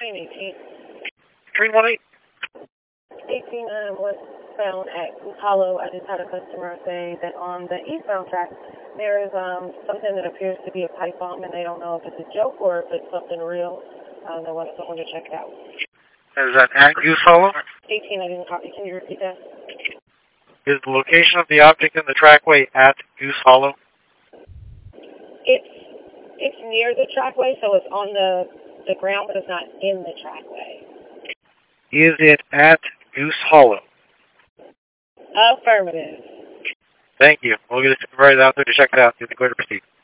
Train 18. Train 18. 18 westbound at Goose Hollow. I just had a customer say that on the eastbound track there is something that appears to be a pipe bomb, and they don't know if it's a joke or if it's something real. They want someone to check it out. Is that at Goose Hollow? 18, I didn't copy. Can you repeat that? Is the location of the object in the trackway at Goose Hollow? It's near the trackway, so it's on the ground, but it's not in the trackway. Is it at Goose Hollow? Affirmative. Thank you. We'll get a supervisor out there to check it out. You're clear to proceed.